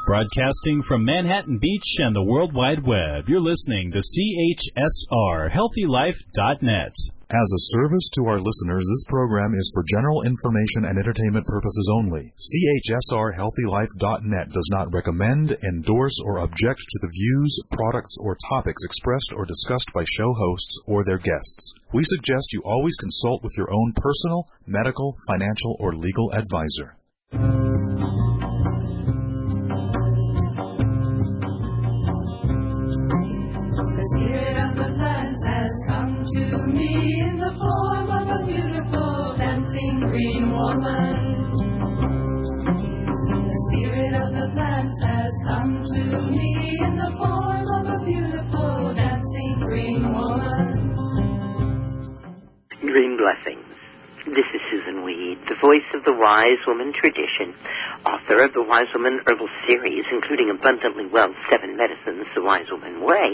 Broadcasting from Manhattan Beach and the World Wide Web, you're listening to CHSR, HealthyLife.net. As a service to our listeners, this program is for general information and entertainment purposes only. CHSR, HealthyLife.net does not recommend, endorse, or object to the views, products, or topics expressed or discussed by show hosts or their guests. We suggest you always consult with your own personal, medical, financial, or legal advisor. To me in the form of a beautiful dancing green woman. The spirit of the plants has come to me in the form of a beautiful dancing green woman. Green blessings. This is Susan Weed, the voice of the Wise Woman tradition, author of the Wise Woman Herbal Series, including Abundantly Well, 7 Medicines, The Wise Woman Way,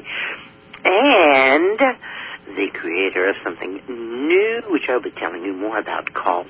and the creator of something new, which I'll be telling you more about, called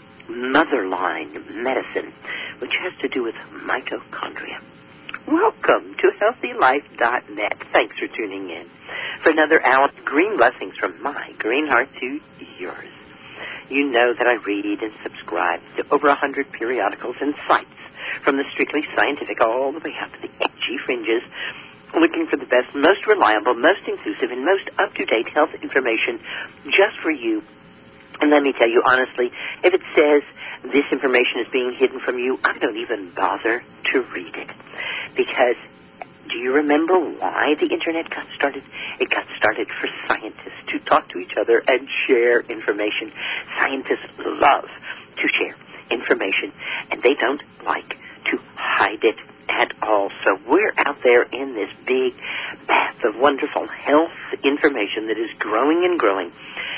Motherline Medicine, which has to do with mitochondria. Welcome to HealthyLife.net. Thanks for tuning in for another hour of green blessings from my green heart to yours. You know that I read and subscribe to over 100 periodicals and sites, from the strictly scientific all the way out to the edgy fringes, looking for the best, most reliable, most inclusive, and most up-to-date health information just for you. And let me tell you honestly, if it says this information is being hidden from you, I don't even bother to read it. Because do you remember why the Internet got started? It got started for scientists to talk to each other and share information. Scientists love to share information, and they don't like to hide it at all. So we're out there in this big bath of wonderful health information that is growing and growing.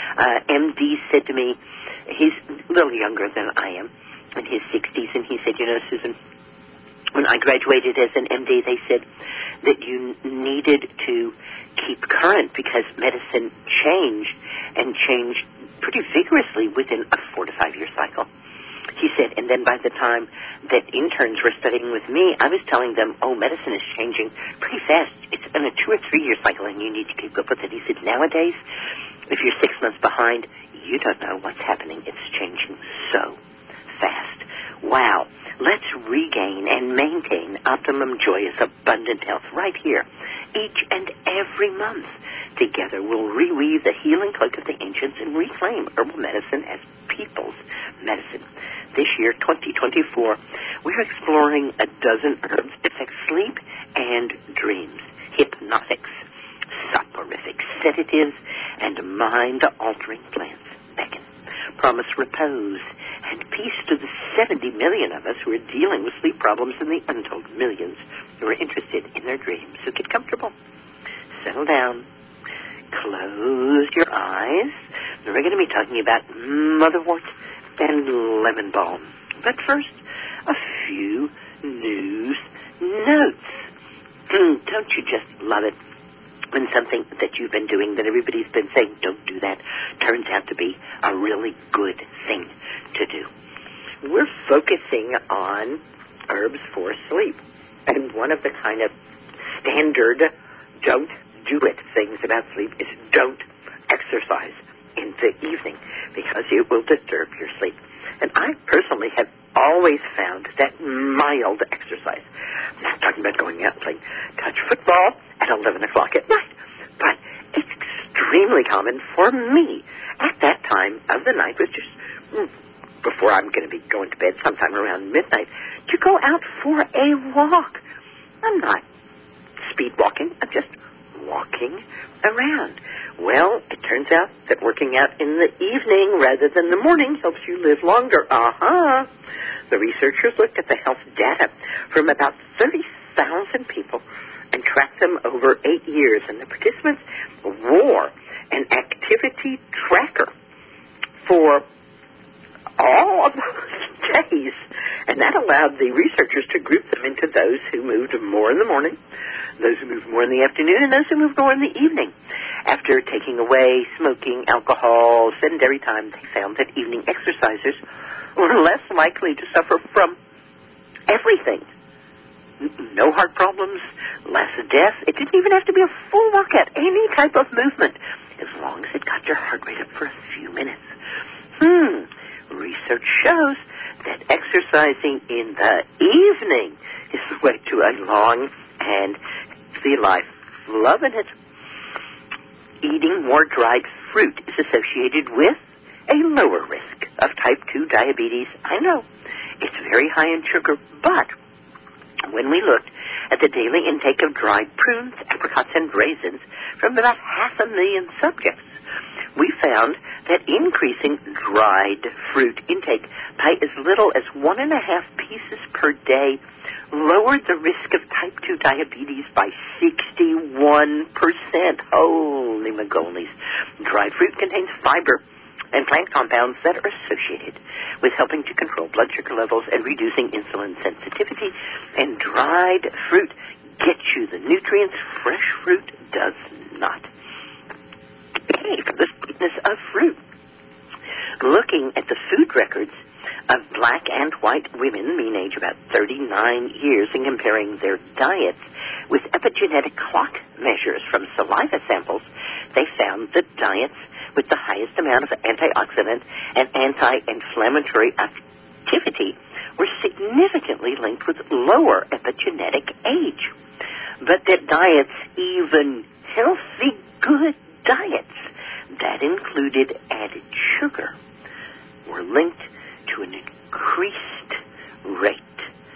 MD said to me, he's a little younger than I am, in his 60s, and he said, you know, Susan, when I graduated as an MD, they said that you needed to keep current because medicine changed, and changed pretty vigorously within a 4 to 5 year cycle. He said, and then by the time that interns were studying with me, I was telling them, oh, medicine is changing pretty fast. It's in a 2 or 3 year cycle, and you need to keep up with it. He said, nowadays, if you're 6 months behind, you don't know what's happening. It's changing so fast. Wow. Let's regain and maintain optimum, joyous, abundant health right here, each and every month. Together, we'll reweave the healing cloak of the ancients and reclaim herbal medicine as people's medicine. This year, 2024, we're exploring a dozen herbs that affect sleep and dreams, hypnotics, soporifics, sedatives, and mind-altering plants. Beckon, promise repose and peace to the 70 million of us who are dealing with sleep problems and the untold millions who are interested in their dreams. So get comfortable, settle down, close your eyes. We're going to be talking about motherwort and lemon balm. But first, a few news notes. Don't you just love it when something that you've been doing that everybody's been saying, don't do that, turns out to be a really good thing to do? We're focusing on herbs for sleep. And one of the kind of standard don't do it things about sleep is don't exercise in the evening because it will disturb your sleep. And I personally have always found that mild exercise, I'm not talking about going out and playing touch football at 11 o'clock at night, but it's extremely common for me at that time of the night, which is before I'm going to be going to bed sometime around midnight, to go out for a walk. I'm not speed walking, I'm just walking around. Well, it turns out that working out in the evening rather than the morning helps you live longer. The researchers looked at the health data from about 30,000 people and tracked them over 8 years, and the participants wore an activity tracker for all of those days, and that allowed the researchers to group them into those who moved more in the morning, those who moved more in the afternoon, and those who moved more in the evening. After taking away smoking, alcohol, sedentary time, they found that evening exercisers were less likely to suffer from everything No heart problems, less death. It didn't even have to be a full workout, any type of movement, as long as it got your heart rate up for a few minutes. Research shows that exercising in the evening is the way to a long and healthy life. Loving it. Eating more dried fruit is associated with a lower risk of type 2 diabetes. I know, it's very high in sugar, but when we looked at the daily intake of dried prunes, apricots, and raisins from about 500,000 subjects, we found that increasing dried fruit intake by as little as 1.5 pieces per day lowered the risk of type 2 diabetes by 61%. Holy magolies. Dried fruit contains fiber and plant compounds that are associated with helping to control blood sugar levels and reducing insulin sensitivity. And dried fruit gets you the nutrients fresh fruit does not. Okay, for the sweetness of fruit. Looking at the food records of black and white women, mean age about 39 years, and comparing their diets with epigenetic clock measures from saliva samples, they found that diets with the highest amount of antioxidant and anti-inflammatory activity were significantly linked with lower epigenetic age. But that diets, even healthy, good diets that included added sugar, were linked to an increased rate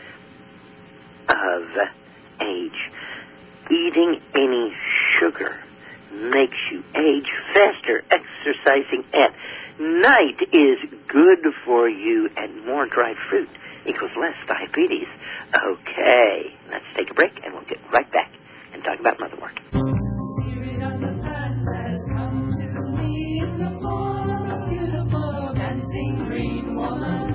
of age. Eating any sugar makes you age faster. Exercising at night is good for you, and more dried fruit equals less diabetes. Okay, let's take a break, and we'll get right back and talk about motherwork. Spirit of the past has come to me in the form of a beautiful dancing green woman.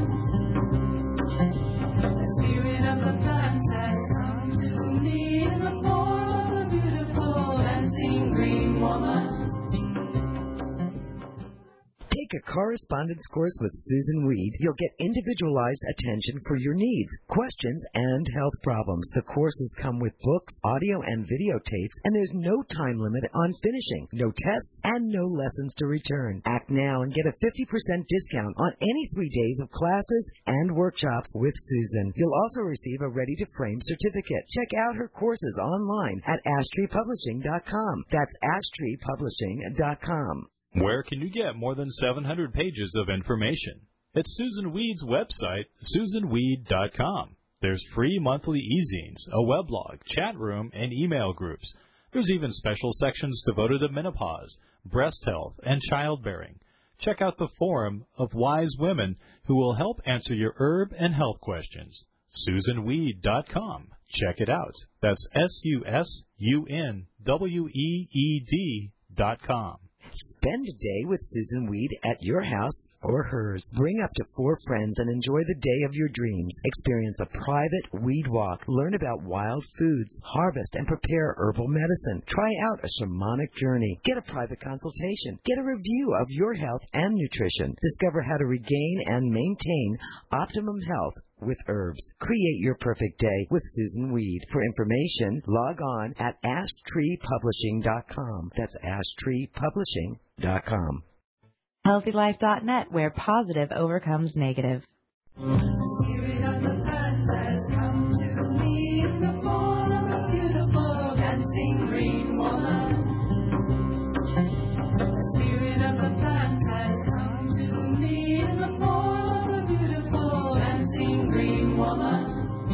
The spirit of the past has come to me in the form of a beautiful dancing green woman. Take a correspondence course with Susan Weed. You'll get individualized attention for your needs, questions, and health problems. The courses come with books, audio, and videotapes, and there's no time limit on finishing, no tests, and no lessons to return. Act now and get a 50% discount on any 3 days of classes and workshops with Susan. You'll also receive a ready-to-frame certificate. Check out her courses online at ashtreepublishing.com. That's ashtreepublishing.com. Where can you get more than 700 pages of information? At Susan Weed's website, susanweed.com. There's free monthly e-zines, a weblog, chat room, and email groups. There's even special sections devoted to menopause, breast health, and childbearing. Check out the forum of wise women who will help answer your herb and health questions. SusanWeed.com. Check it out. That's SusunWeed.com. Spend a day with Susan Weed at your house or hers. Bring up to 4 friends and enjoy the day of your dreams. Experience a private weed walk. Learn about wild foods. Harvest and prepare herbal medicine. Try out a shamanic journey. Get a private consultation. Get a review of your health and nutrition. Discover how to regain and maintain optimum health with herbs. Create your perfect day with Susan Weed. For information, log on at ashtreepublishing.com. That's ashtreepublishing.com. HealthyLife.net, where positive overcomes negative. Spirit of the past has come to me in the form of a beautiful dancing green woman. The spirit of the past has come to me in the form of a beautiful dancing green woman.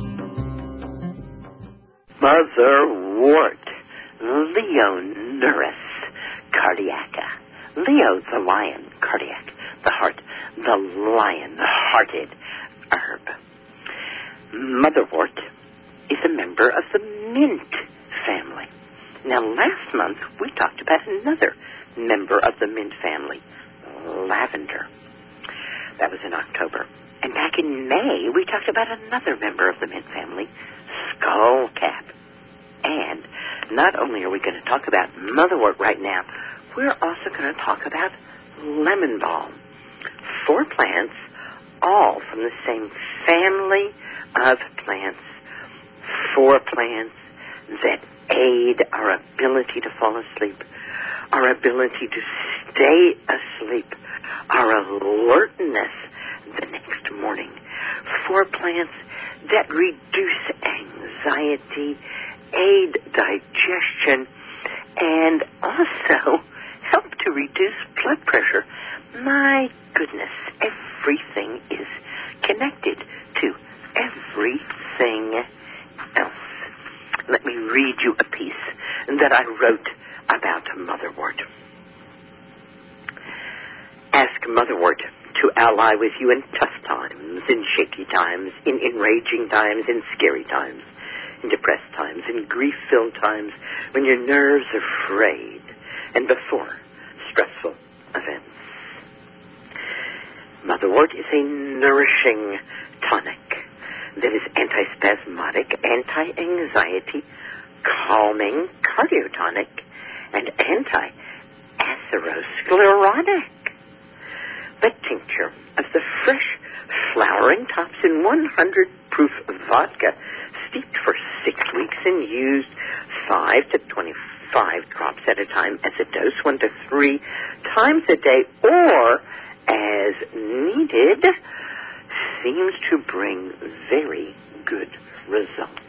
Motherwort, Leonurus cardiaca. Leo, the lion, cardiac, the heart, the lion-hearted herb. Motherwort is a member of the mint family. Now, last month, we talked about another member of the mint family, lavender. That was in October. And back in May, we talked about another member of the mint family, skullcap. And not only are we going to talk about motherwort right now, we're also going to talk about lemon balm. 4 plants, all from the same family of plants, 4 plants that aid our ability to fall asleep, our ability to stay asleep, our alertness the next morning. 4 plants that reduce anxiety, aid digestion, and also help to reduce blood pressure. My goodness, everything is connected to everything else. Let me read you a piece that I wrote about motherwort. Ask motherwort to ally with you in tough times, in shaky times, in enraging times, in scary times, in depressed times, in grief-filled times, when your nerves are frayed, and before stressful events. Motherwort is a nourishing tonic that is antispasmodic, anti-anxiety, calming, cardiotonic, and anti-atherosclerotic. The tincture of the fresh flowering tops in 100 proof vodka, steeped for 6 weeks and used 5 to 25 drops at a time as a dose, 1 to 3 times a day, or as needed, seems to bring very good results.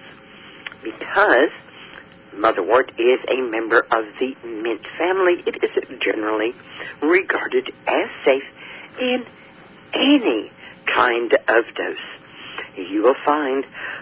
Because motherwort is a member of the mint family, it is generally regarded as safe in any kind of dose. You will find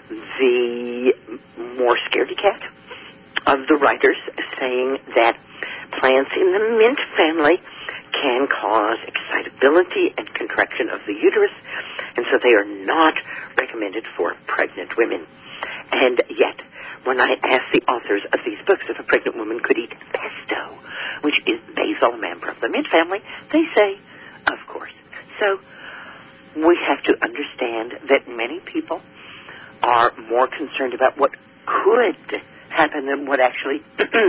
the more scaredy cat of the writers saying that plants in the mint family can cause excitability and contraction of the uterus, and so they are not recommended for pregnant women. And yet, when I asked the authors of these books if a pregnant woman could eat pesto, which is basil, a member of the mint family, they say, of course. So we have to understand that many people are more concerned about what could happen than what actually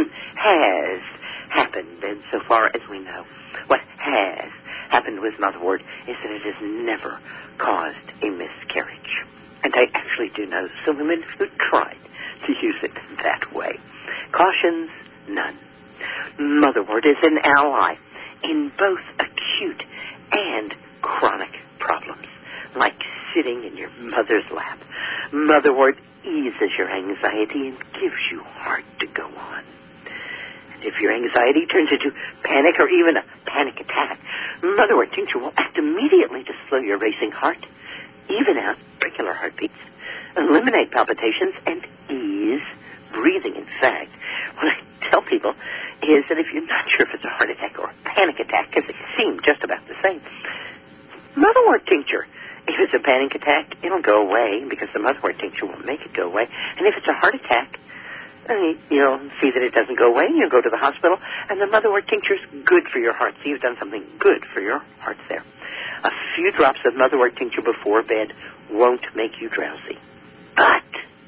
has happened. And so far as we know, what has happened with motherwort is that it has never caused a miscarriage. And I actually do know some women who tried to use it that way. Cautions, none. Motherwort is an ally in both acute and chronic problems, like sitting in your mother's lap. Motherwort eases your anxiety and gives you heart to go on. And if your anxiety turns into panic or even a panic attack, motherwort tincture will act immediately to slow your racing heart, even out regular heartbeats, eliminate palpitations, and ease breathing. In fact, what I tell people is that if you're not sure if it's a heart attack or a panic attack, because they seem just about the same, motherwort tincture. If it's a panic attack, it'll go away because the motherwort tincture will make it go away. And if it's a heart attack, you'll see that it doesn't go away. You'll go to the hospital, and the motherwort tincture is good for your heart. So you've done something good for your heart there. A few drops of motherwort tincture before bed won't make you drowsy, but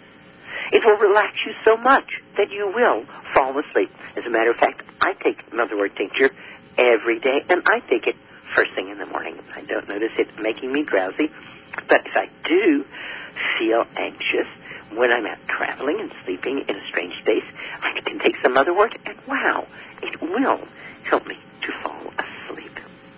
it will relax you so much that you will fall asleep. As a matter of fact, I take motherwort tincture every day, and I take it first thing in the morning. I don't notice it making me drowsy, but if I do feel anxious when I'm out traveling and sleeping in a strange space, I can take some motherwort, and wow, it will help me to fall asleep.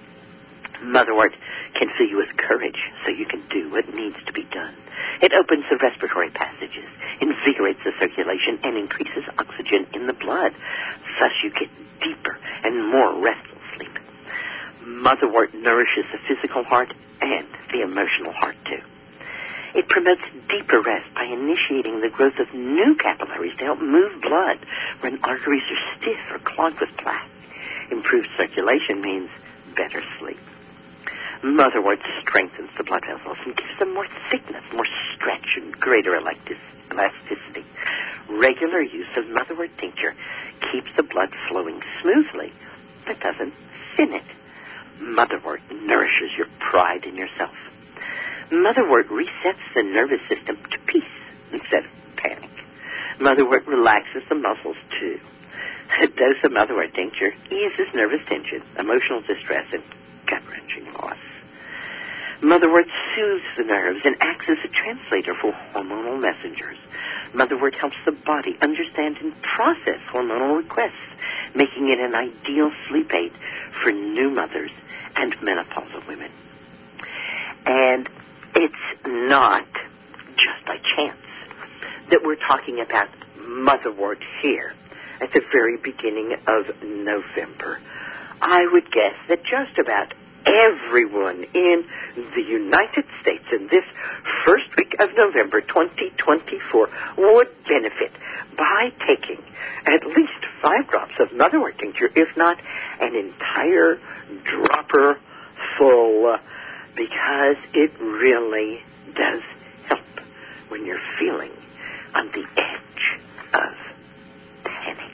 Motherwort can fill you with courage so you can do what needs to be done. It opens the respiratory passages, invigorates the circulation, and increases oxygen in the blood. Thus you get deeper and more restful sleep. Motherwort nourishes the physical heart and the emotional heart, too. It promotes deeper rest by initiating the growth of new capillaries to help move blood when arteries are stiff or clogged with plaque. Improved circulation means better sleep. Motherwort strengthens the blood vessels and gives them more thickness, more stretch, and greater elasticity. Regular use of motherwort tincture keeps the blood flowing smoothly, but doesn't thin it. Motherwort nourishes your pride in yourself. Motherwort resets the nervous system to peace instead of panic. Motherwort relaxes the muscles, too. A dose of motherwort tincture eases nervous tension, emotional distress, and gut-wrenching loss. Motherwort soothes the nerves and acts as a translator for hormonal messengers. Motherwort helps the body understand and process hormonal requests, making it an ideal sleep aid for new mothers and menopausal women. And it's not just by chance that we're talking about Motherwort here at the very beginning of November. I would guess that just about everyone in the United States in this first week of November 2024 would benefit by taking at least 5 drops of Motherwort tincture, if not an entire dropper full, because it really does help when you're feeling on the edge of panic.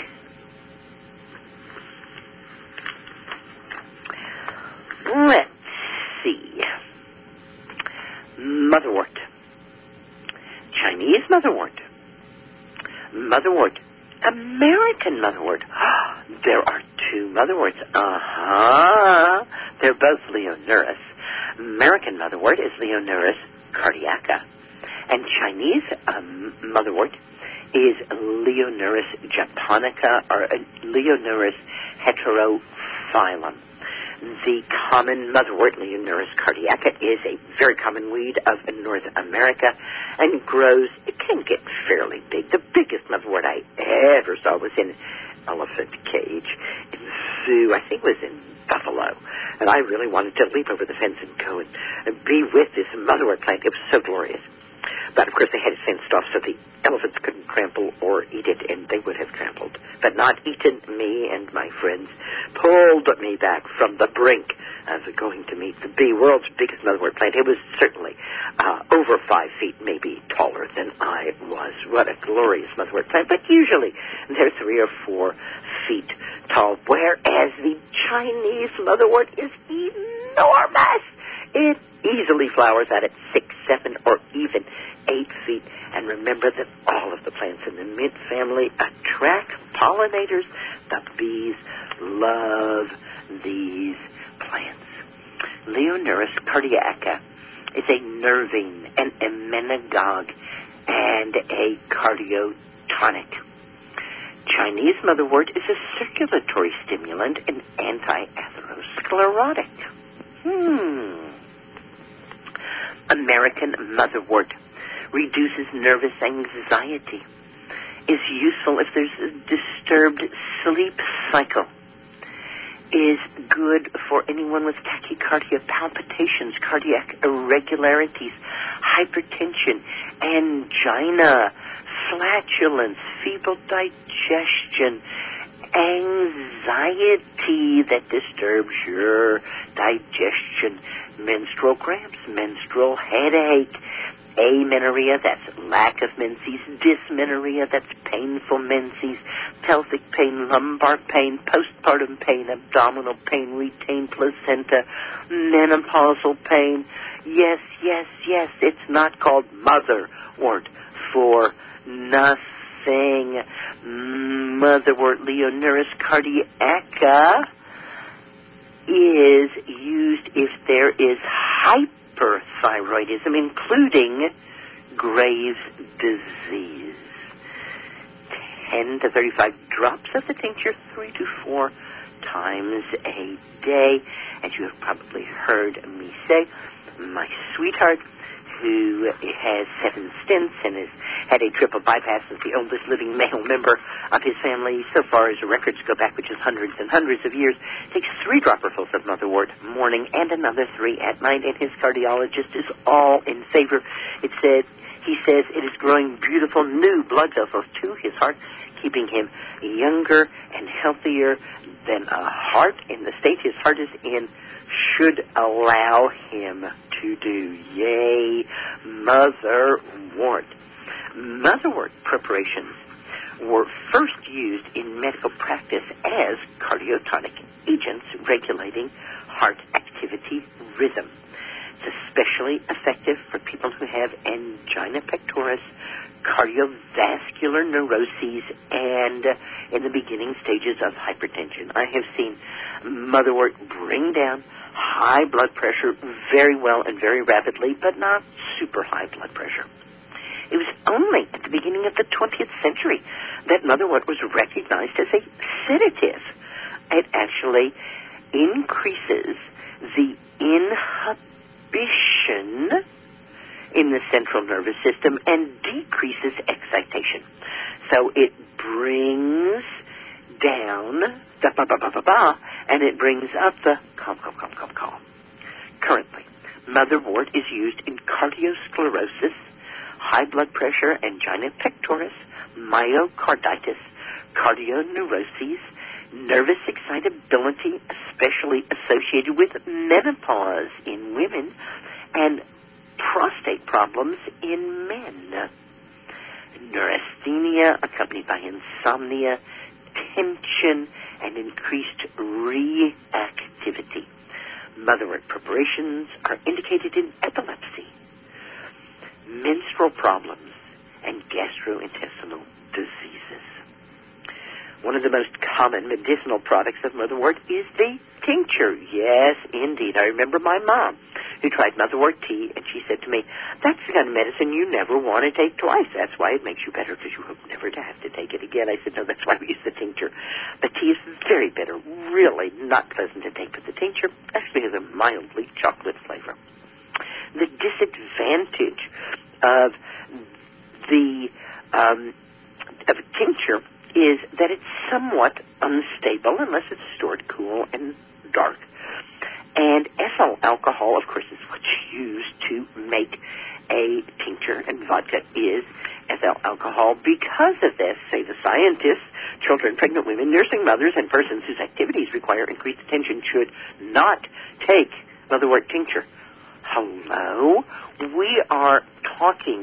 Let's see. Motherwort. Chinese Motherwort. Motherwort. American Motherwort. There are 2 Motherworts. They're both Leonurus. American Motherwort is Leonurus cardiaca. And Chinese Motherwort is Leonurus japonica, or Leonurus heterophyllum. The common motherwort, Leonurus cardiaca, is a very common weed of North America and grows, it can get fairly big. The biggest motherwort I ever saw was in elephant cage in the zoo, I think it was in Buffalo. And I really wanted to leap over the fence and go and be with this motherwort plant. It was so glorious. But, of course, they had it fenced off so the elephants couldn't trample or eat it, and they would have trampled, but not eaten me and my friends, pulled me back from the brink of going to meet the world's biggest motherwort plant. It was certainly over 5 feet, maybe taller than I was. What a glorious motherwort plant. But usually they're 3 or 4 feet tall, whereas the Chinese motherwort is enormous. It easily flowers out at 6, 7, or even 8 feet. And remember that all of the plants in the mint family attract pollinators. The bees love these plants. Leonurus cardiaca is a nervine, an emmenagogue, and a cardiotonic. Chinese Motherwort is a circulatory stimulant and anti-atherosclerotic. American Motherwort reduces nervous anxiety, is useful if there's a disturbed sleep cycle, is good for anyone with tachycardia, palpitations, cardiac irregularities, hypertension, angina, flatulence, feeble digestion, anxiety that disturbs your digestion, menstrual cramps, menstrual headache, amenorrhea, that's lack of menses, dysmenorrhea, that's painful menses, pelvic pain, lumbar pain, postpartum pain, abdominal pain, retained placenta, menopausal pain. Yes, yes, yes, it's not called Motherwort for nothing. Motherwort Leonurus cardiaca is used if there is hyperthyroidism, including Graves' disease. 10 to 35 drops of the tincture 3 to 4 times a day. As you have probably heard me say, my sweetheart, who has 7 stents and has had a triple bypass, is the oldest living male member of his family so far as the records go back, which is hundreds and hundreds of years, takes 3 dropperfuls of Motherwort morning and another 3 at night, and his cardiologist is all in favor. He says it is growing beautiful new blood vessels to his heart, keeping him younger and healthier than a heart in the state his heart is in should allow him to do. Yay, Motherwort. Motherwort preparations were first used in medical practice as cardiotonic agents regulating heart activity rhythm. It's especially effective for people who have angina pectoris, cardiovascular neuroses, and in the beginning stages of hypertension. I have seen Motherwort bring down high blood pressure very well and very rapidly, but not super high blood pressure. It was only at the beginning of the 20th century that motherwort was recognized as a sedative. It actually increases the inhibition in the central nervous system and decreases excitation. So it brings down the ba-ba-ba-ba-ba, and it brings up the calm. Currently, motherwort is used in cardiosclerosis, high blood pressure, angina pectoris, myocarditis, cardioneuroses, nervous excitability, especially associated with menopause in women, and prostate problems in men. Neurasthenia accompanied by insomnia, tension, and increased reactivity. Motherwort preparations are indicated in epilepsy, menstrual problems, and gastrointestinal diseases. One of the most common medicinal products of motherwort is the tincture. Yes, indeed. I remember my mom who tried motherwort tea, and she said to me, "That's the kind of medicine you never want to take twice. That's why it makes you better, because you hope never to have to take it again." I said, "No, that's why we use the tincture." The tea is very bitter, really not pleasant to take, but the tincture actually has a mildly chocolate flavor. The disadvantage of the tincture is that it's somewhat unstable unless it's stored cool and dark. And ethyl alcohol, of course, is what's used to make a tincture, and vodka is ethyl alcohol. Because of this, say the scientists, children, pregnant women, nursing mothers, and persons whose activities require increased attention should not take motherwort tincture. Hello? We are talking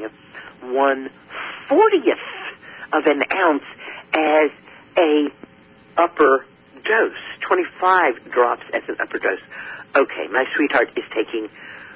1/40th of an ounce as a upper dose, 25 drops as an upper dose. Okay, my sweetheart is taking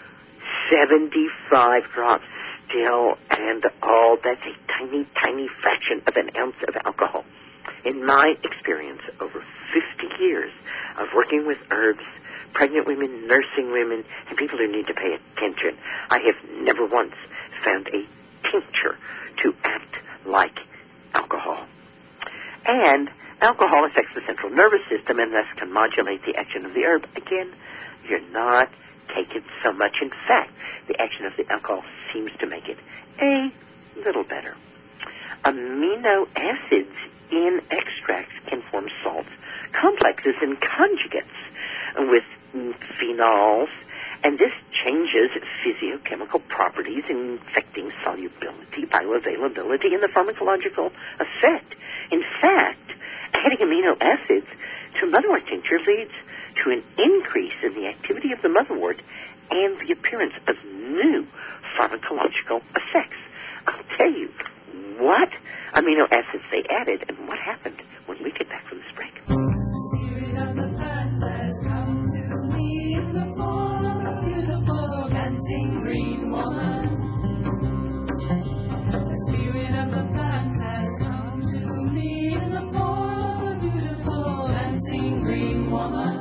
75 drops still, and that's a tiny, tiny fraction of an ounce of alcohol. In my experience, over 50 years of working with herbs, pregnant women, nursing women, and people who need to pay attention, I have never once found a tincture to act like alcohol. And alcohol affects the central nervous system and thus can modulate the action of the herb. Again, you're not taking so much. In fact, the action of the alcohol seems to make it a little better. Amino acids in extracts can form salts, complexes, and conjugates with phenols, and this changes physiochemical properties, affecting solubility, bioavailability, and the pharmacological effect. In fact, adding amino acids to motherwort tincture leads to an increase in the activity of the motherwort and the appearance of new pharmacological effects. I'll tell you what amino acids they added and what happened when we get back from this break. Spirit of the plants has come to me in the form of a beautiful dancing green woman. The spirit of the plants has come to me in the form of a beautiful dancing green woman.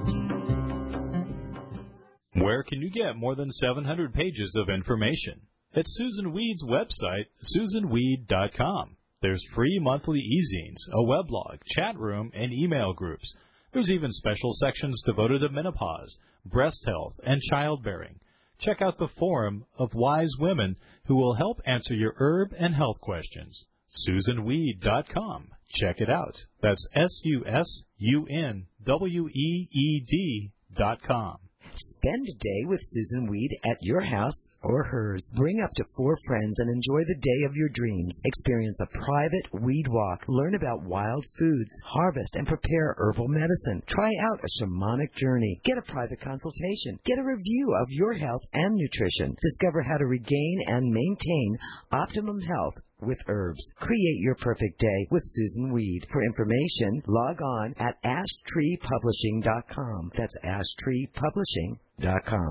Where can you get more than 700 pages of information? At Susan Weed's website, susanweed.com. There's free monthly e-zines, a weblog, chat room, and email groups. There's even special sections devoted to menopause, breast health, and childbearing. Check out the forum of wise women who will help answer your herb and health questions. SusanWeed.com. Check it out. That's SusunWeed.com. Spend a day with Susan Weed at your house or hers. Bring up to 4 friends and enjoy the day of your dreams. Experience a private weed walk. Learn about wild foods, harvest, and prepare herbal medicine. Try out a shamanic journey. Get a private consultation. Get a review of your health and nutrition. Discover how to regain and maintain optimum health with herbs. Create your perfect day with Susan Weed. For information, log on at ashtreepublishing.com. That's ashtreepublishing.com.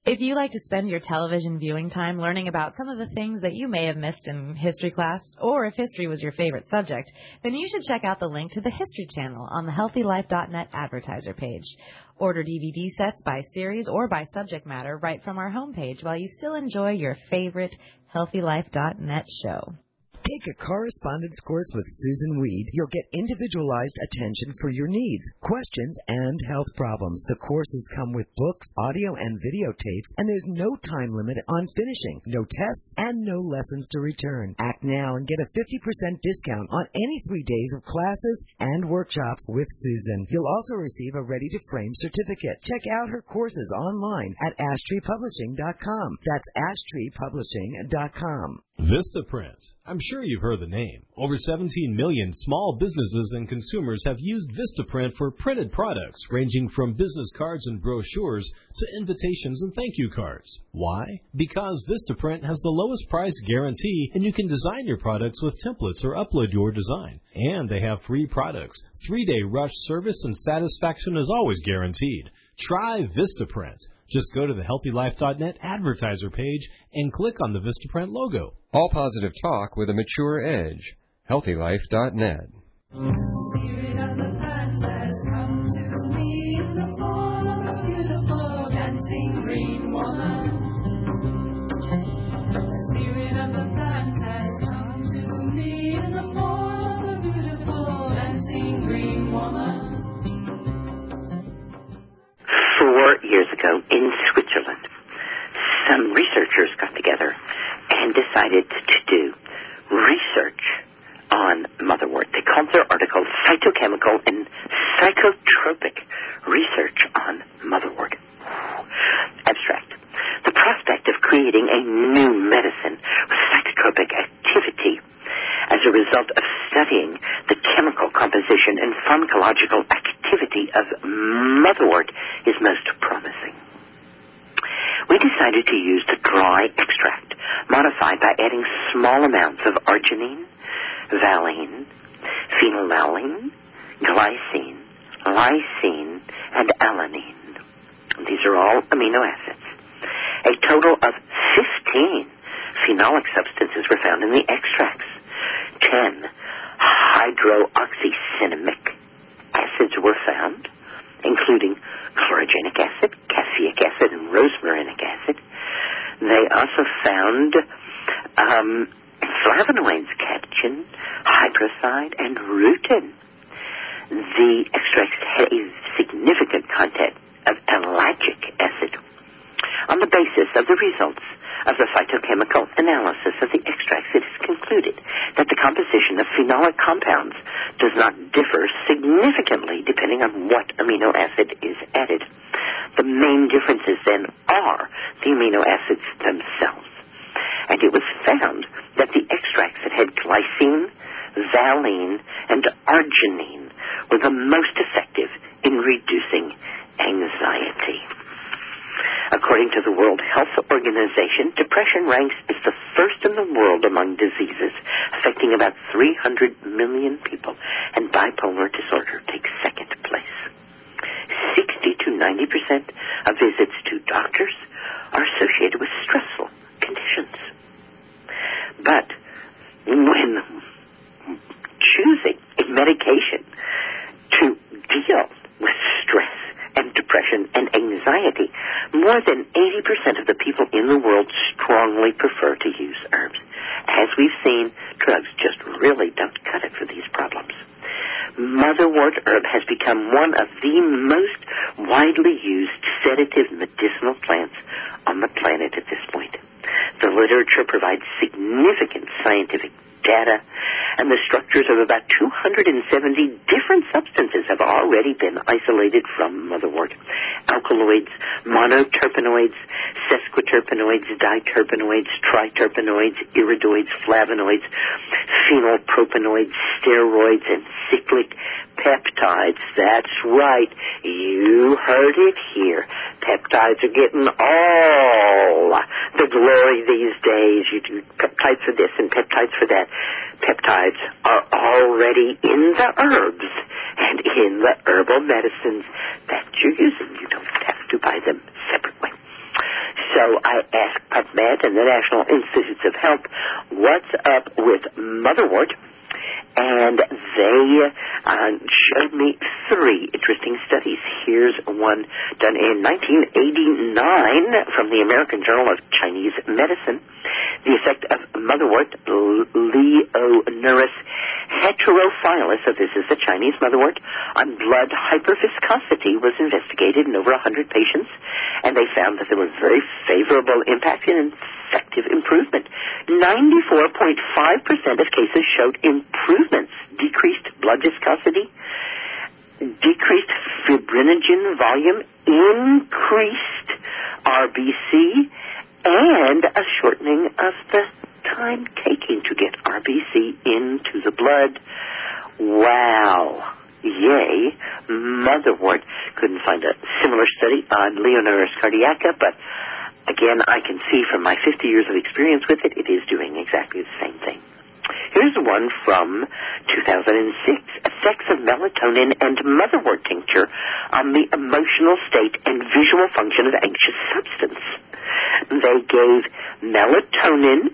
If you like to spend your television viewing time learning about some of the things that you may have missed in history class, or if history was your favorite subject, then you should check out the link to the History Channel on the HealthyLife.net advertiser page. Order DVD sets by series or by subject matter right from our homepage while you still enjoy your favorite HealthyLife.net show. Take a correspondence course with Susan Weed. You'll get individualized attention for your needs, questions, and health problems. The courses come with books, audio, and videotapes, and there's no time limit on finishing, no tests, and no lessons to return. Act now and get a 50% discount on any 3 days of classes and workshops with Susan. You'll also receive a ready-to-frame certificate. Check out her courses online at ashtreepublishing.com. That's ashtreepublishing.com. Vistaprint. I'm sure you've heard the name. Over 17 million small businesses and consumers have used Vistaprint for printed products ranging from business cards and brochures to invitations and thank you cards. Why? Because Vistaprint has the lowest price guarantee, and you can design your products with templates or upload your design. And they have free products. 3-day rush service and satisfaction is always guaranteed. Try Vistaprint. Just go to the HealthyLife.net advertiser page and click on the Vistaprint logo. All positive talk with a mature edge. HealthyLife.net. Spirit of the past has come to me in the form of a beautiful dancing green woman. The spirit of the past has come to me in the form of a beautiful dancing green woman. 4 years ago in Switzerland, some researchers got together and decided to do research on motherwort. They called their article Phytochemical and Psychotropic Research on Motherwort. Abstract. The prospect of creating a new medicine with psychotropic activity as a result of studying the chemical composition and pharmacological activity of motherwort is most promising. We decided to use the dry extract modified by adding small amounts of arginine, valine, phenylalanine, glycine, lysine, and alanine. These are all amino acids. A total of 15 phenolic substances were found in the extracts. 10 hydroxycinnamic acids were found, including chlorogenic acid, caffeic acid, and rosmarinic acid. They also found flavonoids, catechin, hydroside, and rutin. The extracts had a significant content of ellagic acid. On the basis of the results of the phytochemical analysis of the extracts, it is concluded that the composition of phenolic compounds does not differ significantly depending on what amino acid is added. The main differences then are the amino acids themselves. And it was found that the extracts that had glycine, valine, and arginine were the most effective in reducing anxiety. According to the World Health Organization, depression ranks as the first in the world among diseases, affecting about 300 million people, and bipolar disorder takes second place. 60 to 90% of visits to doctors are associated with stressful conditions. But when choosing a medication to deal with stress and depression and anxiety, more than 80% of the people in the world strongly prefer to use herbs. As we've seen, drugs just really don't cut it for these problems. Motherwort herb has become one of the most widely used sedative medicinal plants on the planet at this point. The literature provides significant scientific data, and the structures of about 270 different substances have already been isolated from motherwort. Alkaloids, monoterpenoids, sesquiterpenoids, diterpenoids, triterpenoids, iridoids, flavonoids, phenylpropanoids, steroids, and cyclic peptides. That's right. You heard it here. Peptides are getting all the glory these days. You do peptides for this and peptides for that. Peptides are already in the herbs and in the herbal medicines that you're using. You don't have to buy them separately. So I asked PubMed and the National Institutes of Health, what's up with motherwort? And they showed me 3 interesting studies. Here's one done in 1989 from the American Journal of Chinese Medicine. The effect of motherwort, Leonoris heterophyllus, so this is the Chinese motherwort, on blood hyperviscosity was investigated in over 100 patients, and they found that there was very favorable impact in effective improvement. 94.5% of cases showed improvements, decreased blood viscosity, decreased fibrinogen volume, increased RBC, and a shortening of the time taking to get RBC into the blood. Wow. Yay. Motherwort. Couldn't find a similar study on Leonoris cardiaca, but again, I can see from my 50 years of experience with it, it is doing exactly the same thing. Here's one from 2006, effects of melatonin and motherwort tincture on the emotional state and visual function of anxious substance. They gave melatonin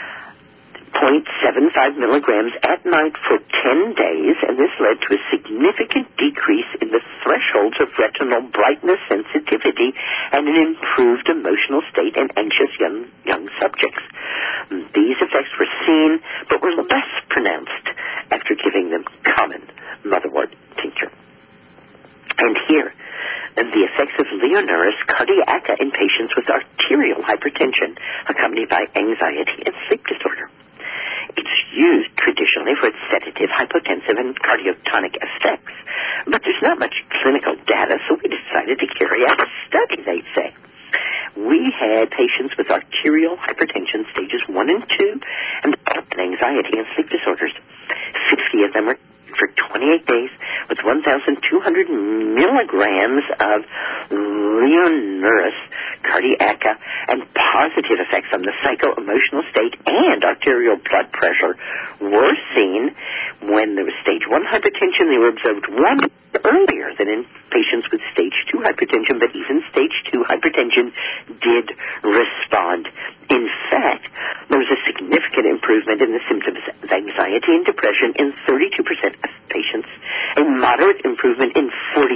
0.75 milligrams at night for 10 days, and this led to a significant decrease in the thresholds of retinal brightness sensitivity and an improved emotional state in anxious young subjects. These effects were seen, but were less pronounced after giving them common motherwort tincture. And here, the effects of Leonoris cardiaca in patients with arterial hypertension accompanied by anxiety and sleep disorder. It's used traditionally for its sedative, hypotensive, and cardiotonic effects, but there's not much clinical data, so we decided to carry out a study, they say. We had patients with arterial hypertension stages 1 and 2 and anxiety and sleep disorders. 50 of them were for 28 days with 1,200 milligrams of Leonoris cardiaca, and positive effects on the psycho-emotional state and arterial blood pressure were seen. When there was stage 1 hypertension, they were observed 1 earlier than in patients with stage 2 hypertension, but even stage 2 hypertension did respond. In fact, there was a significant improvement in the symptoms of anxiety and depression in 32% of patients, a moderate improvement in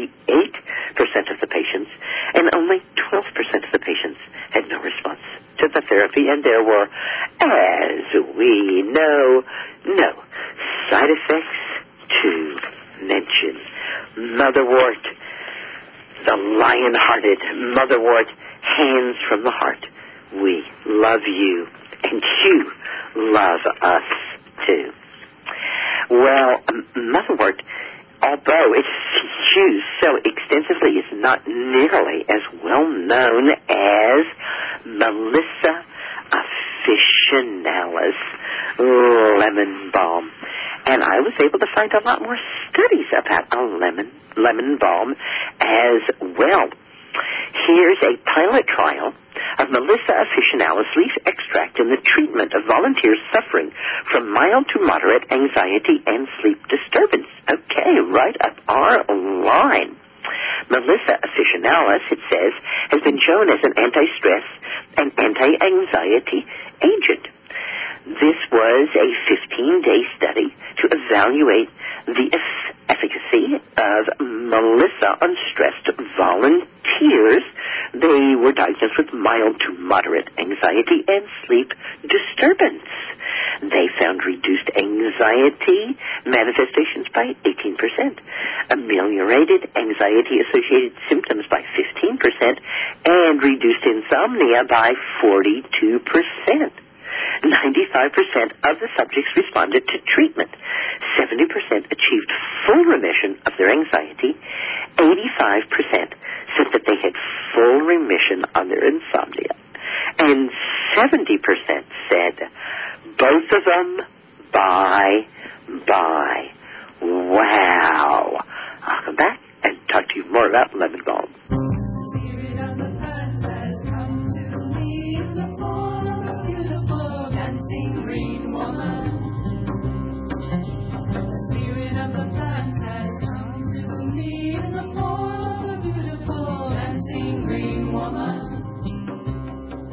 48% of the patients, and only 12% of the patients had no response to the therapy, and there were, as we know, no side effects to mention. Motherwort, the lion-hearted motherwort, hands from the heart. We love you, and you love us, too. Well, motherwort, although it's used so extensively, is not nearly as well known as Melissa officinalis lemon balm. And I was able to find a lot more studies about a lemon balm as well. Here's a pilot trial of Melissa officinalis leaf extract in the treatment of volunteers suffering from mild to moderate anxiety and sleep disturbance. Okay, right up our line. Melissa officinalis, it says, has been shown as an anti-stress and anti-anxiety agent. This was a 15-day study to evaluate the efficacy of Melissa on stressed volunteers. They were diagnosed with mild to moderate anxiety and sleep disturbance. They found reduced anxiety manifestations by 18%, ameliorated anxiety-associated symptoms by 15%, and reduced insomnia by 42%. 95% of the subjects responded to treatment. 70% achieved full remission of their anxiety. 85% said that they had full remission on their insomnia. And 70% said both of them, bye. Wow. I'll come back and talk to you more about lemon balm. Spirit of the princess, come to me in the form of a beautiful dancing green woman. The spirit of the princess, come to me in the form of a beautiful dancing green woman.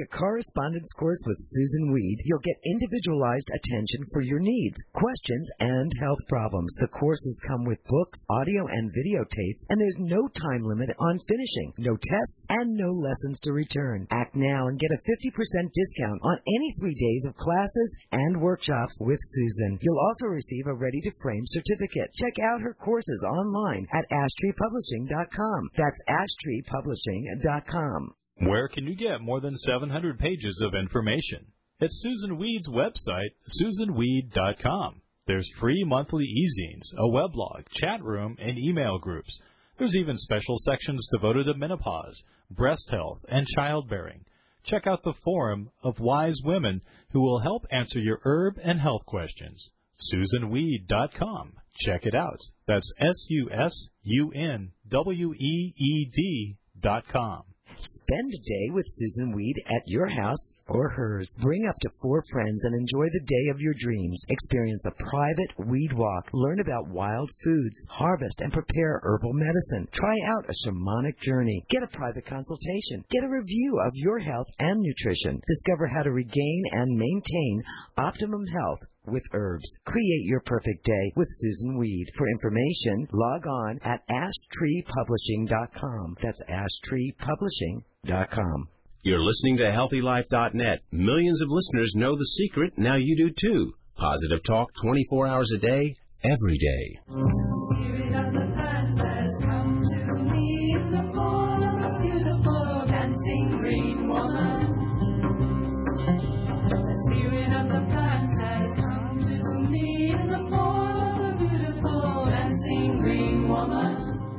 Take a correspondence course with Susan Weed. You'll get individualized attention for your needs, questions, and health problems. The courses come with books, audio, and videotapes, and there's no time limit on finishing, no tests, and no lessons to return. Act now and get a 50% discount on any 3 days of classes and workshops with Susan. You'll also receive a ready-to-frame certificate. Check out her courses online at AshtreePublishing.com. That's AshtreePublishing.com. Where can you get more than 700 pages of information? At Susan Weed's website, SusanWeed.com. There's free monthly e-zines, a weblog, chat room, and email groups. There's even special sections devoted to menopause, breast health, and childbearing. Check out the forum of wise women who will help answer your herb and health questions. SusanWeed.com. Check it out. That's SusunWeed.com. Spend a day with Susan Weed at your house or hers. Bring up to 4 friends and enjoy the day of your dreams. Experience a private weed walk. Learn about wild foods. Harvest and prepare herbal medicine. Try out a shamanic journey. Get a private consultation. Get a review of your health and nutrition. Discover how to regain and maintain optimum health with herbs. Create your perfect day with Susan Weed. For information, log on at AshTreePublishing.com. That's AshTreePublishing.com. You're listening to HealthyLife.net. Millions of listeners know the secret. Now you do too. Positive talk 24 hours a day, every day. Spirit of the plant says, come to me in the form of a beautiful dancing green woman. The spirit of the plant says, come to me in the form of a beautiful dancing green woman.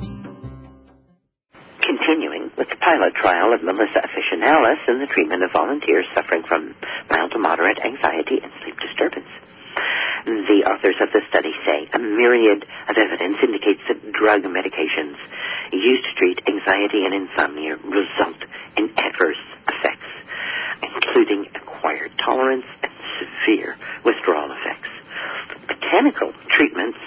Continuing with the pilot trial of Melissa Officinalis in the treatment of volunteers suffering from mild to moderate anxiety and sleep disturbance. The authors of the study say a myriad of evidence indicates that drug medications used to treat anxiety and insomnia result in adverse effects, including acquired tolerance and severe withdrawal effects. Botanical treatments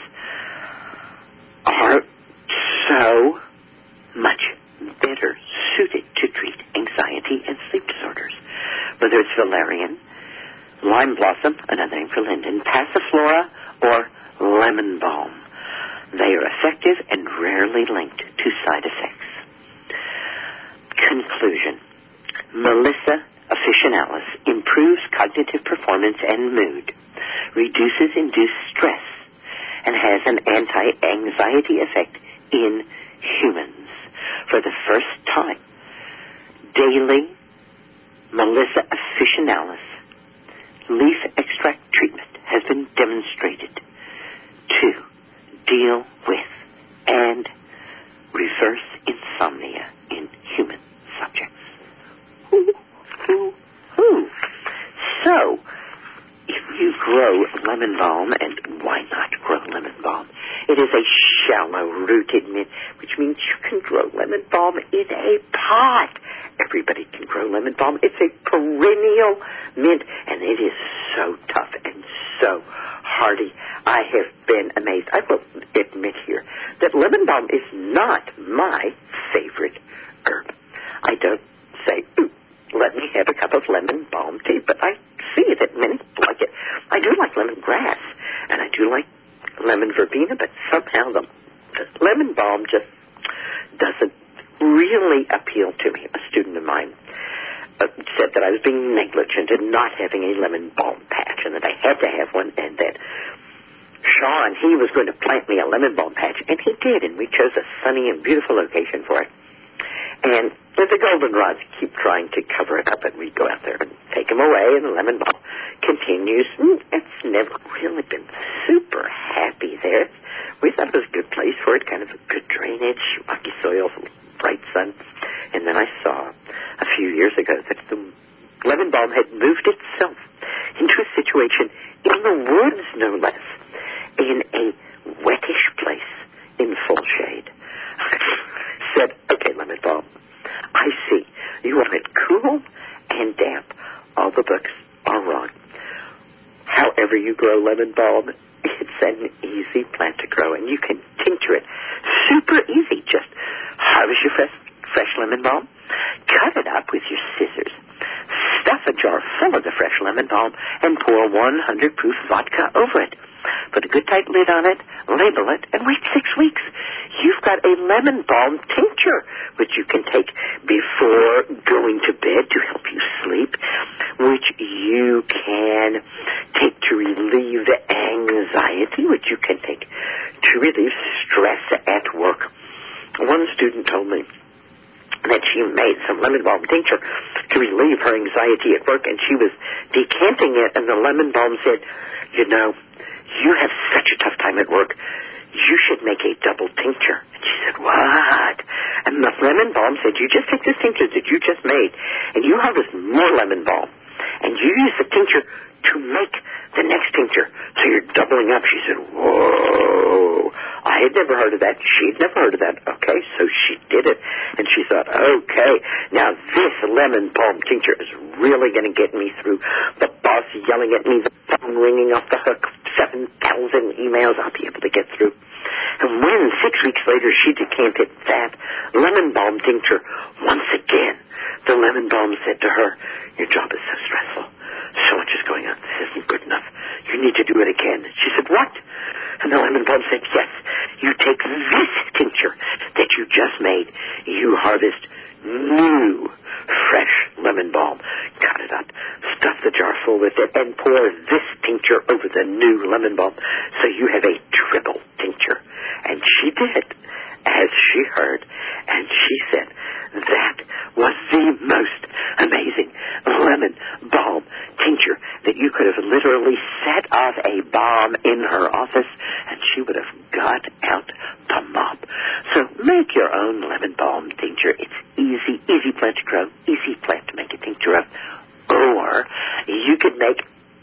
are so much better suited to treat anxiety and sleep disorders, whether it's valerian, lime blossom, another name for linden, passiflora, or lemon balm. They are effective and rarely linked to side effects. Conclusion. Melissa Officinalis improves cognitive performance and mood, reduces induced stress, and has an anti-anxiety effect in humans. For the first time, daily Melissa Officinalis leaf extract treatment has been demonstrated to deal with and reverse insomnia in human subjects. So, if you grow lemon balm, and why not grow lemon balm? It is a shallow-rooted mint, which means you can grow lemon balm in a pot. Everybody can grow lemon balm. It's a perennial mint, and it is so tough and so hardy. I have been amazed. I will admit here that lemon balm is not my favorite herb. I don't say, ooh, let me have a cup of lemon balm tea, but I see that many like it. I do like lemongrass, and I do like lemon verbena, but somehow the lemon balm just doesn't really appeal to me. A student of mine said that I was being negligent in not having a lemon balm patch, and that I had to have one, and that Sean, he was going to plant me a lemon balm patch, and he did, and we chose a sunny and beautiful location for it. And the goldenrods keep trying to cover it up, and we go out there and take them away, and the lemon balm continues. It's never really been super happy there. We thought it was a good place for it, kind of a good drainage, rocky soil, bright sun. And then I saw a few years ago that the lemon balm had moved itself into a situation in the woods, no less, in a wettish place in full shade. Said, okay, lemon balm, I see. You want it cool and damp. All the books are wrong. However you grow lemon balm, it's an easy plant to grow, and you can tincture it. Super easy. Just harvest your fresh lemon balm, cut it up with your scissors, stuff a jar full of the fresh lemon balm and pour 100 proof vodka over it. Put a good tight lid on it, label it, and wait 6 weeks. You've got a lemon balm tincture, which you can take before going to bed to help you sleep, which you can take to relieve the anxiety, which you can take to relieve stress at work. One student told me that she made some lemon balm tincture to relieve her anxiety at work, and she was decanting it, and the lemon balm said, you know, you have such a tough time at work. You should make a double tincture. And she said, what? And the lemon balm said, you just take this tincture that you just made, and you harvest more lemon balm, and you use the tincture to make the next tincture. So you're doubling up. She said, whoa. I had never heard of that. She'd never heard of that. Okay, so she did it. And she thought, okay, now this lemon balm tincture is really going to get me through the boss yelling at me, the phone ringing off the hook, 7,000 emails I'll be able to get through. And when 6 weeks later she decanted that lemon balm tincture once again, the lemon balm said to her, your job is so stressful. So much is going on. This isn't good enough. You need to do it again. She said, what? And the lemon balm said, yes, you take this tincture that you just made. You harvest new, fresh lemon balm. Cut it up, stuff the jar full with it, and pour this tincture over the new lemon balm. So you have a triple tincture. And she did, as she heard, and she said, that was the most amazing lemon balm tincture that you could have literally set off a bomb in her office, and she would have got out the mop. So make your own lemon balm tincture. It's easy plant to grow, easy plant to make a tincture of. Or you could make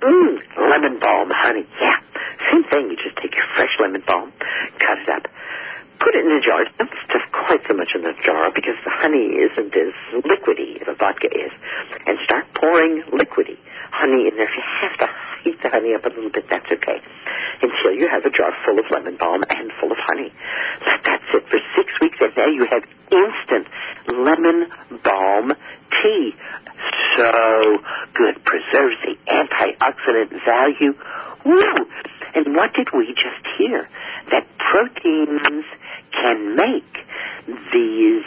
lemon balm honey. Yeah, same thing. You just take your fresh lemon balm, cut it up, put it in a jar. Don't stuff quite so much in the jar because the honey isn't as liquidy as a vodka is. And start pouring liquidy honey in there. If you have to heat the honey up a little bit, that's okay. Until you have a jar full of lemon balm and full of honey. Let that sit for 6 weeks, and now you have instant lemon balm tea. So good. Preserves the antioxidant value. Woo! And what did we just hear? That proteins can make these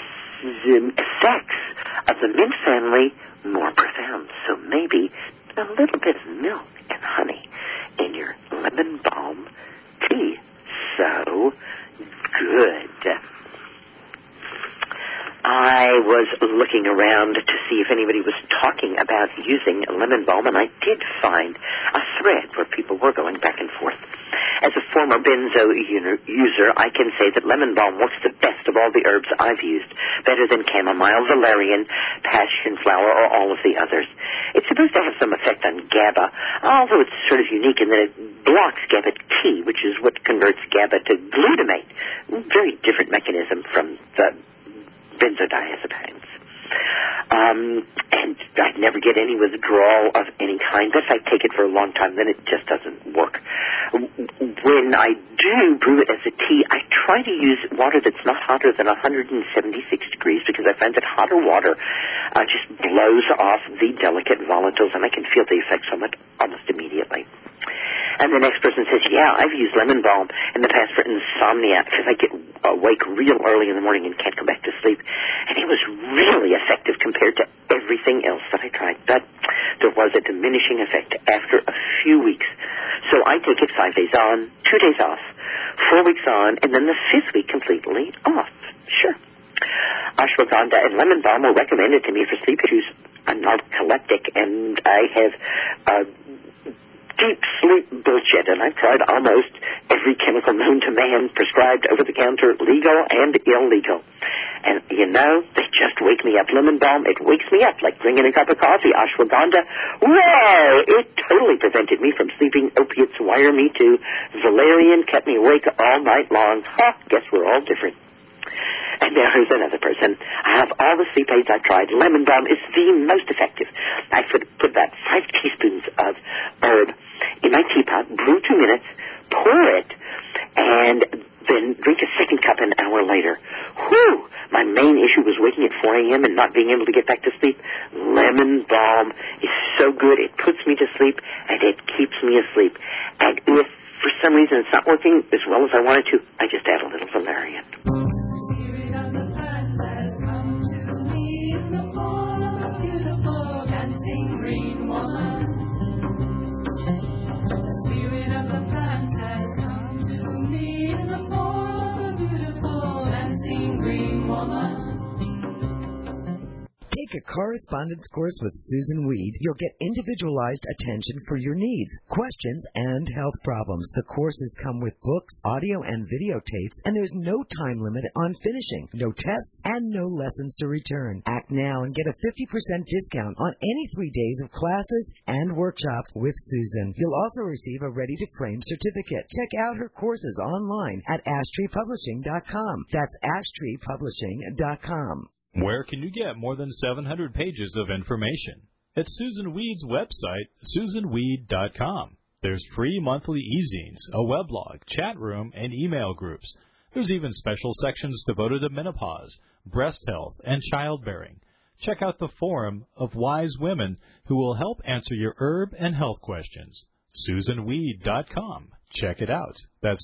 effects of the mint family more profound. So maybe a little bit of milk and honey in your lemon balm tea. So good. I was looking around to see if anybody was talking about using lemon balm, and I did find a thread where people were going back and forth. As a former benzo user, I can say that lemon balm works the best of all the herbs I've used, better than chamomile, valerian, passion flower, or all of the others. It's supposed to have some effect on GABA, although it's sort of unique in that it blocks GABA T, which is what converts GABA to glutamate. Very different mechanism from the benzodiazepines. And I never get any withdrawal of any kind. If I take it for a long time, then it just doesn't work. When I do brew it as a tea, I try to use water that's not hotter than 176 degrees because I find that hotter water just blows off the delicate volatiles, and I can feel the effects from it almost immediately. And the next person says, yeah, I've used lemon balm in the past for insomnia because I get awake real early in the morning and can't go back to sleep. And it was really effective compared to everything else that I tried. But there was a diminishing effect after a few weeks. So I take it 5 days on, 2 days off, 4 weeks on, and then the 5th week completely off. Sure. Ashwagandha and lemon balm were recommended to me for sleep issues. I'm narcoleptic, and I have deep sleep bullshit, and I've tried almost every chemical known to man, prescribed, over-the-counter, legal and illegal. And, you know, they just wake me up. Lemon balm, it wakes me up like drinking a cup of coffee. Ashwagandha, whoa, it totally prevented me from sleeping. Opiates wire me to. Valerian kept me awake all night long. Guess we're all different. And now here's another person. I have all the sleep aids I've tried. Lemon balm is the most effective. I put about 5 teaspoons of herb in my teapot, brew 2 minutes, pour it, and then drink a second cup an hour later. Whew! My main issue was waking at 4 a.m. and not being able to get back to sleep. Lemon balm is asleep, and it keeps me asleep. And if for some reason it's not working as well as I want it to, I just add a little valerian. Spirit of the plant has come to me in the form of a beautiful dancing green woman. The spirit of the plant has come to me in the form of a beautiful dancing green woman. Take a correspondence course with Susan Weed. You'll get individualized attention for your needs, questions, and health problems. The courses come with books, audio, and videotapes, and there's no time limit on finishing, no tests, and no lessons to return. Act now and get a 50% discount on any 3 days of classes and workshops with Susan. You'll also receive a ready-to-frame certificate. Check out her courses online at ashtreepublishing.com. That's ashtreepublishing.com. Where can you get more than 700 pages of information? At Susan Weed's website, susanweed.com. There's free monthly e-zines, a weblog, chat room, and email groups. There's even special sections devoted to menopause, breast health, and childbearing. Check out the forum of wise women who will help answer your herb and health questions. SusanWeed.com. Check it out. That's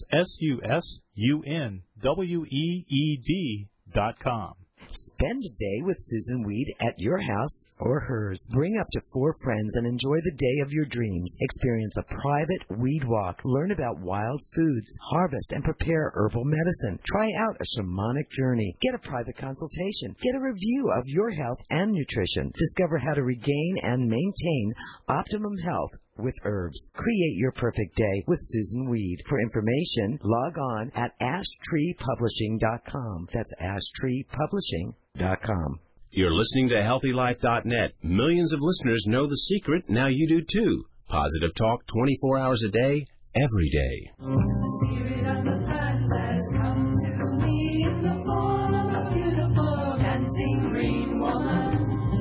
SusunWeed.com. Spend a day with Susan Weed at your house or hers. Bring up to 4 friends and enjoy the day of your dreams. Experience a private weed walk. Learn about wild foods. Harvest and prepare herbal medicine. Try out a shamanic journey. Get a private consultation. Get a review of your health and nutrition. Discover how to regain and maintain optimum health with herbs. Create your perfect day with Susan Weed. For information, log on at ashtreepublishing.com. That's ashtreepublishing.com. You're listening to HealthyLife.net. Millions of listeners know the secret. Now you do too. Positive talk 24 hours a day, every day. The spirit of the plant has come to me in the form of a beautiful dancing green woman.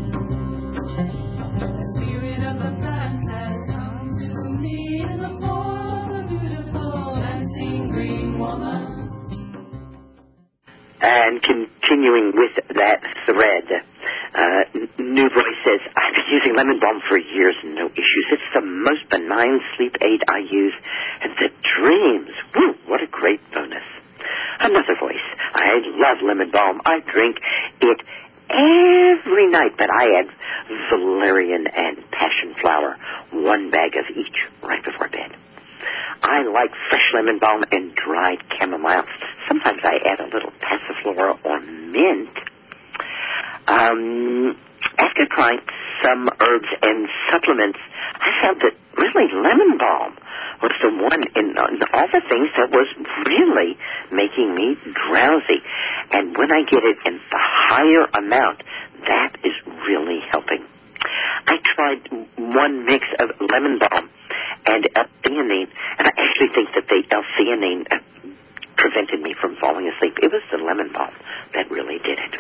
The spirit of the plant has come to me in the form of a beautiful dancing green woman. And continuing with that thread, New Voice says, I've been using lemon balm for years, no issues. It's the most benign sleep aid I use. And the dreams, woo, what a great bonus. Another voice, I love lemon balm. I drink it every night, but I add valerian and passion flower, 1 bag of each right before bed. I like fresh lemon balm and dried chamomile. Sometimes I add a little passiflora or mint. After trying some herbs and supplements, I found that really lemon balm was the one in all the things that was really making me drowsy. And when I get it in the higher amount, that is really helping. I tried 1 mix of lemon balm and L-theanine, and I actually think that the L-theanine prevented me from falling asleep. It was the lemon balm that really did it.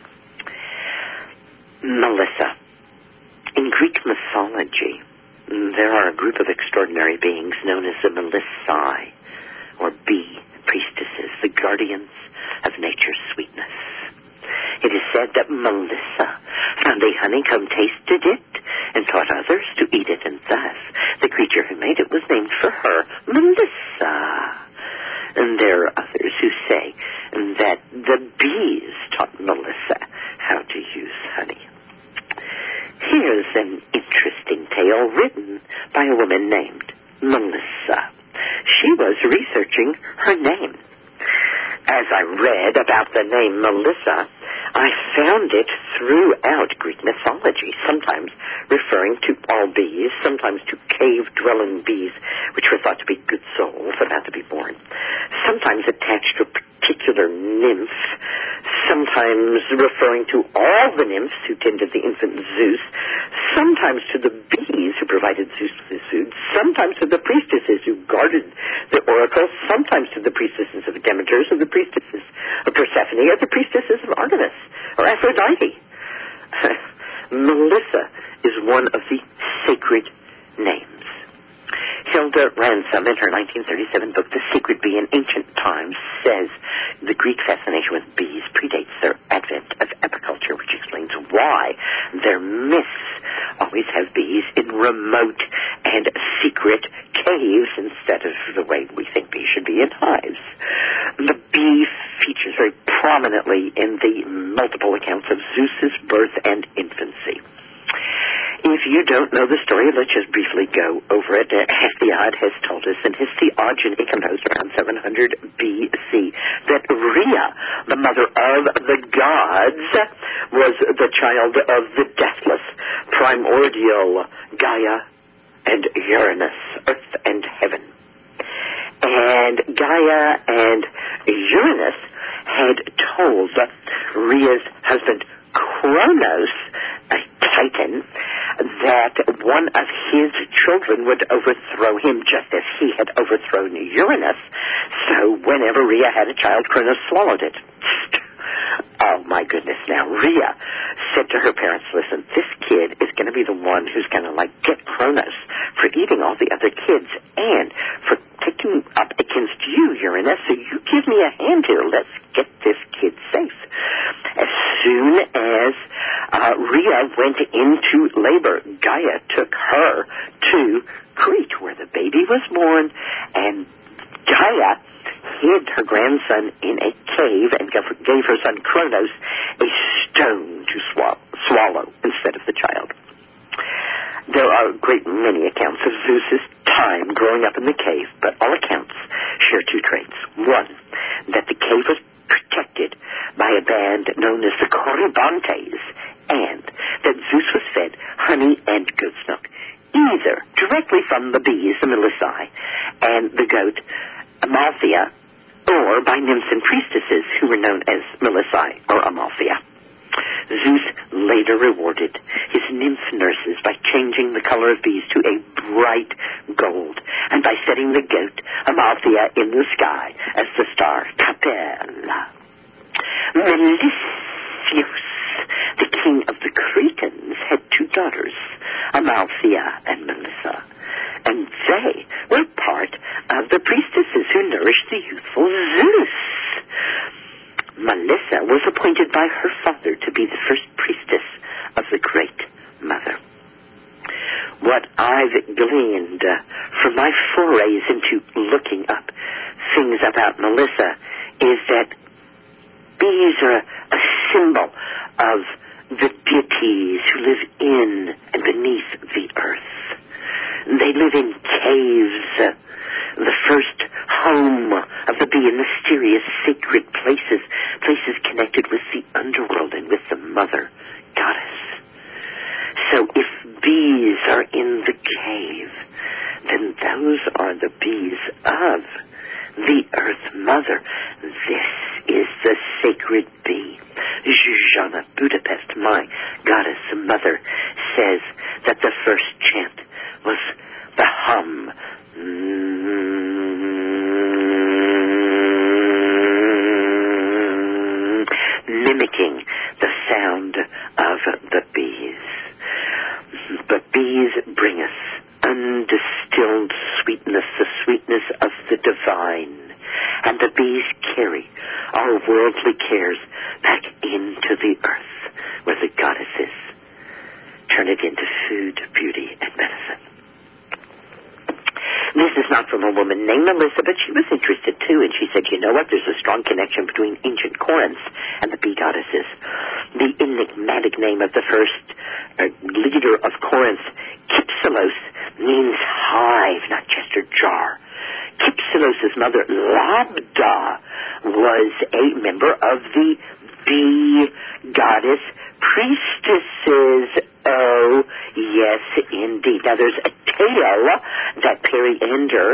Melissa. In Greek mythology, there are a group of extraordinary beings known as the Melissae, or bee priestesses, the guardians of nature's sweetness. It is said that Melissa found a honeycomb, tasted it, and taught others to eat it, and thus the creature who made it was named for her, Melissa. And there are others who say that the bees taught Melissa how to use honey. Here's an interesting tale written by a woman named Melissa. She was researching her name. As I read about the name Melissa, I found it throughout Greek mythology, sometimes referring to all bees, sometimes to cave-dwelling bees, which were thought to be good souls about to be born, sometimes attached to a particular nymph, sometimes referring to all the nymphs who tended the infant Zeus, sometimes to the bees who provided Zeus with his food, sometimes to the priestesses who guarded the oracle, sometimes to the priestesses of Demeter, or the priestesses of Persephone, or the priestesses of Artemis, or Aphrodite. Melissa is one of the sacred names. Hilda Ransom, in her 1937 book, The Sacred Bee in Ancient Times, says the Greek fascination with bees predates their advent of apiculture, which explains why their myths always have bees in remote and secret caves instead of the way we think bees should be in hives. The bee features very prominently in the multiple accounts of Zeus's birth and infancy. If you don't know the story, let's just briefly go over it. Hesiod has told us in his Theogony, composed around 700 BC, that Rhea, the mother of the gods, was the child of the deathless, primordial Gaia and Uranus, earth and heaven. And Gaia and Uranus had told Rhea's husband Kronos, a Titan, that one of his children would overthrow him just as he had overthrown Uranus. So whenever Rhea had a child, Kronos swallowed it. Oh, my goodness. Now, Rhea said to her parents, listen, this kid is going to be the one who's going to, get Kronos for eating all the other kids and for taking up against you, Uranus, so you give me a hand here. Let's get this kid safe. As soon as Rhea went into labor, Gaia took her to Crete, where the baby was born, and Gaia hid her grandson in a cave and gave her son Kronos a stone to swallow instead of the child. There are a great many accounts of Zeus's time growing up in the cave, but all accounts share two traits. One, that the cave was protected by a band known as the Corybantes, and that Zeus was fed honey and goat's milk, either directly from the bees, the Melissae, and the goat, Amalthea, or by nymphs and priestesses who were known as Melissae or Amalthea. Zeus later rewarded his nymph nurses by changing the color of bees to a bright gold, and by setting the goat, Amalthea, in the sky as the star Capella. Melisseus, the king of the Cretans, had two daughters, Amalthea and Melissa, and they were part of the priestesses who nourished the youthful Zeus. Melissa was appointed by her father to be the first priestess of the Great Mother. What I've gleaned from my forays into looking up things about Melissa is that bees are a symbol of the deities who live in and beneath the earth. They live in caves, the first home of the bee in mysterious sacred places connected with the underworld and with the mother goddess. So if bees are in the cave, then those are the bees of the Earth Mother. This is the sacred bee. Zsuzsanna Budapest, my goddess mother, says that the first chant was the hum, mimicking the sound of the bees. But bees bring us undistilled sweetness, the sweetness of the divine. And the bees carry our worldly cares back into the earth where the goddess is. Turn it into food, beauty, and medicine. This is not from a woman named Melissa, but she was interested too, and she said, you know what, there's a strong connection between ancient Corinth and the bee goddesses. The enigmatic name of the first leader of Corinth, Kypselos, means hive, not chest or jar. Kypselos' mother, Labda, was a member of the bee goddess priestesses. Oh, yes, indeed. Now, there's a tale that Periander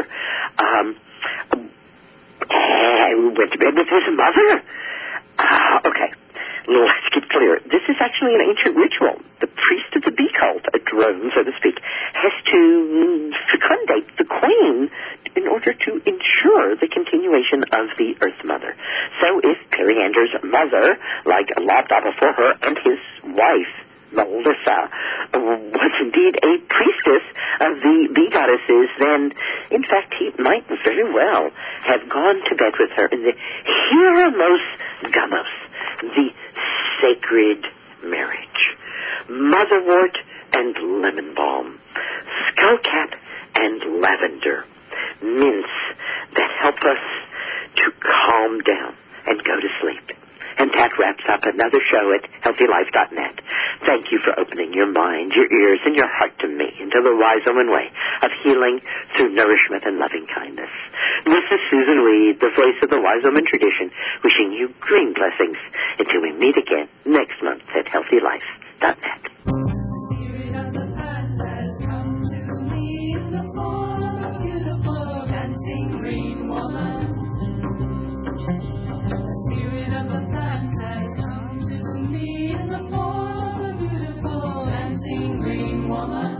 went to bed with his mother. Okay, let's get clear. This is actually an ancient ritual. The priest of the bee cult, a drone, so to speak, has to fecundate the queen in order to ensure the continuation of the Earth Mother. So if Periander's mother, like Labda before her, and his wife, Melissa, was indeed a priestess of the bee goddesses, then, in fact, he might very well have gone to bed with her in the Hieromos Gamos, the sacred marriage. motherwort and lemon balm, skullcap and lavender, mints that help us to calm down and go to sleep. And that wraps up another show at HealthyLife.net. Thank you for opening your mind, your ears, and your heart to me into the Wise Woman way of healing through nourishment and loving kindness. This is Susan Weed, the voice of the Wise Woman tradition, wishing you green blessings until we meet again next month at HealthyLife.net. Spirit of the past has come to me in the form of a beautiful dancing green woman. The spirit of the past has come to me in the form of a beautiful dancing green woman.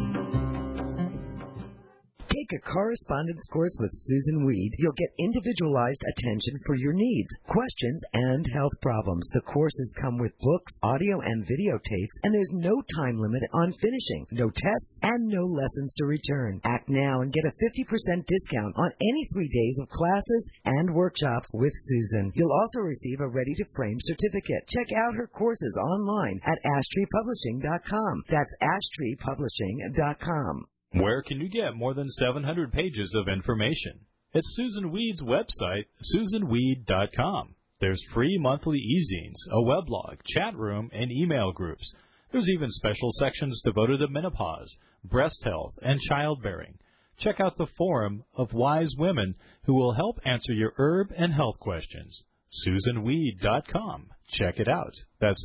Take a correspondence course with Susan Weed. You'll get individualized attention for your needs, questions, and health problems. The courses come with books, audio, and videotapes, and there's no time limit on finishing, no tests, and no lessons to return. Act now and get a 50% discount on any 3 days of classes and workshops with Susan. You'll also receive a ready-to-frame certificate. Check out her courses online at ashtreepublishing.com. That's ashtreepublishing.com. Where can you get more than 700 pages of information? It's Susan Weed's website, susanweed.com. There's free monthly e-zines, a weblog, chat room, and email groups. There's even special sections devoted to menopause, breast health, and childbearing. Check out the forum of wise women who will help answer your herb and health questions. SusanWeed.com. Check it out. That's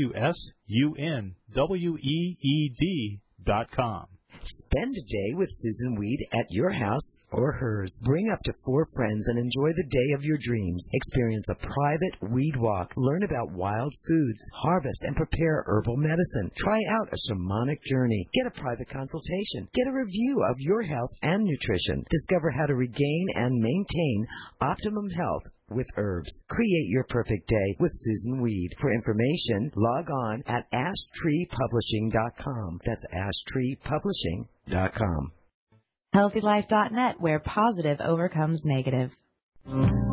SusunWeed.com. Spend a day with Susan Weed at your house or hers. Bring up to 4 friends and enjoy the day of your dreams. Experience a private weed walk. Learn about wild foods. Harvest and prepare herbal medicine. Try out a shamanic journey. Get a private consultation. Get a review of your health and nutrition. Discover how to regain and maintain optimum health with herbs. Create your perfect day with Susan Weed. For information, log on at ashtreepublishing.com. That's ashtreepublishing.com. HealthyLife.net, where positive overcomes negative.